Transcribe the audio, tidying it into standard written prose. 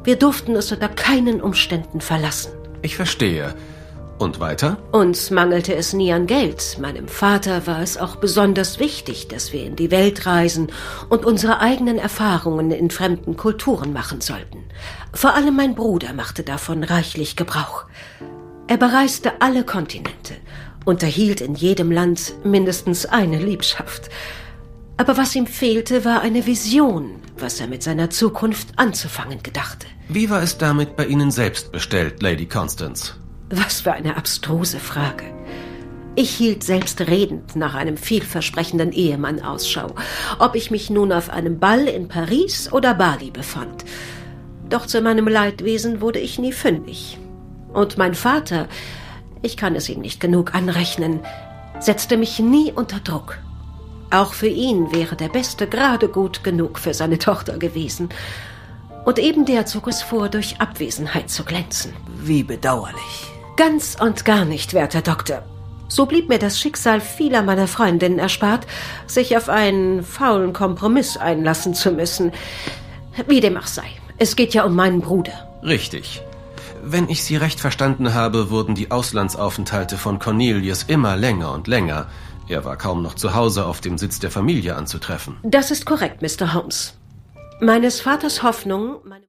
Wir durften es unter keinen Umständen verlassen. Ich verstehe. Und weiter? Uns mangelte es nie an Geld. Meinem Vater war es auch besonders wichtig, dass wir in die Welt reisen und unsere eigenen Erfahrungen in fremden Kulturen machen sollten. Vor allem mein Bruder machte davon reichlich Gebrauch. Er bereiste alle Kontinente, unterhielt in jedem Land mindestens eine Liebschaft. Aber was ihm fehlte, war eine Vision, was er mit seiner Zukunft anzufangen gedachte. Wie war es damit bei Ihnen selbst bestellt, Lady Constance? Was für eine abstruse Frage. Ich hielt selbstredend nach einem vielversprechenden Ehemann Ausschau, ob ich mich nun auf einem Ball in Paris oder Bali befand. Doch zu meinem Leidwesen wurde ich nie fündig. Und mein Vater, ich kann es ihm nicht genug anrechnen, setzte mich nie unter Druck. Auch für ihn wäre der Beste gerade gut genug für seine Tochter gewesen. Und eben der zog es vor, durch Abwesenheit zu glänzen. Wie bedauerlich. Ganz und gar nicht, werter Doktor. So blieb mir das Schicksal vieler meiner Freundinnen erspart, sich auf einen faulen Kompromiss einlassen zu müssen. Wie dem auch sei. Es geht ja um meinen Bruder. Richtig. Wenn ich Sie recht verstanden habe, wurden die Auslandsaufenthalte von Cornelius immer länger und länger. Er war kaum noch zu Hause auf dem Sitz der Familie anzutreffen. Das ist korrekt, Mr. Holmes. Meines Vaters Hoffnung...